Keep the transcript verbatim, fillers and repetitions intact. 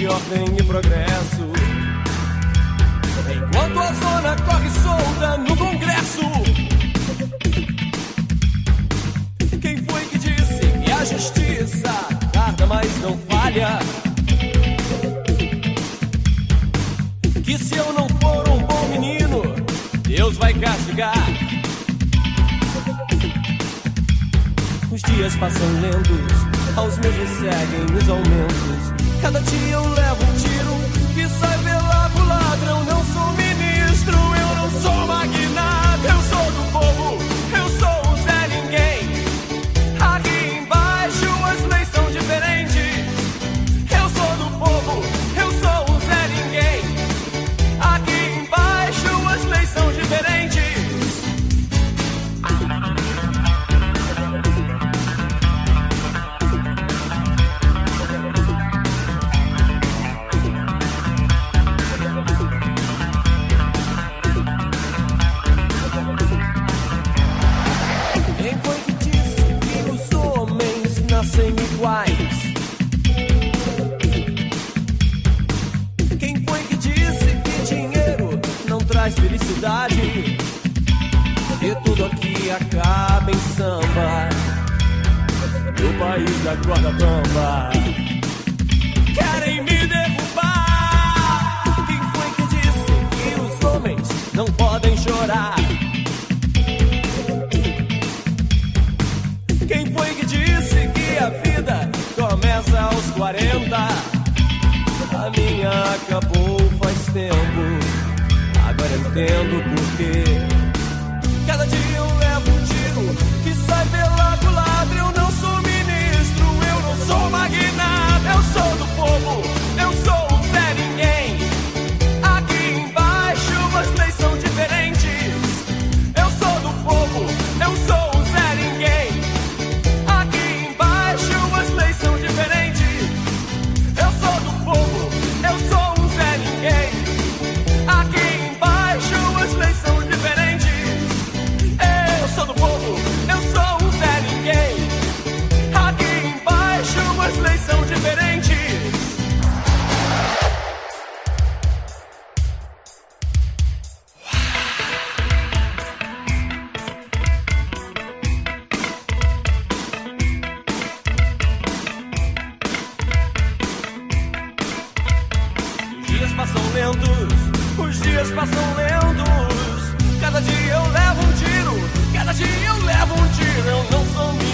de ordem e progresso. Enquanto a zona corre solta no Congresso. Quem foi que disse que a justiça tarda, mas não falha? Que se eu não for um bom menino, Deus vai castigar. Os dias passam lentos, aos meses seguem os aumentos. Cada dia eu levo um tiro e sai pela culatra. Eu não sou ministro, eu não sou magnata. Eu sou do povo, eu sou um Zé Ninguém. Aqui embaixo as leis são diferentes. Eu sou do povo, eu sou um Zé Ninguém. Aqui embaixo as leis são diferentes. Sem iguais. Quem foi que disse que dinheiro não traz felicidade? E tudo aqui acaba em samba, no país da corda bamba. Querem me derrubar. Quem foi que disse que os homens não podem chorar? Quem foi que disse que a vida começa aos quarenta? A minha acabou faz tempo, agora eu entendo porquê. Cada dia eu levo um tiro que sai pela culatra. Eu não sou ministro, eu não sou magnata. Eu sou do povo, eu sou um Zé Ninguém. Aqui embaixo as leis são diferentes. Eu sou do povo, eu sou um Zé Ninguém. As leis são diferentes. Eu sou do povo, eu sou um Zé Ninguém. Aqui embaixo as leis são diferentes. Eu sou do povo, eu sou um Zé Ninguém. Aqui embaixo as leis são diferentes. Passam lentos, os dias passam lentos. Cada dia eu levo um tiro, cada dia eu levo um tiro. Eu não sou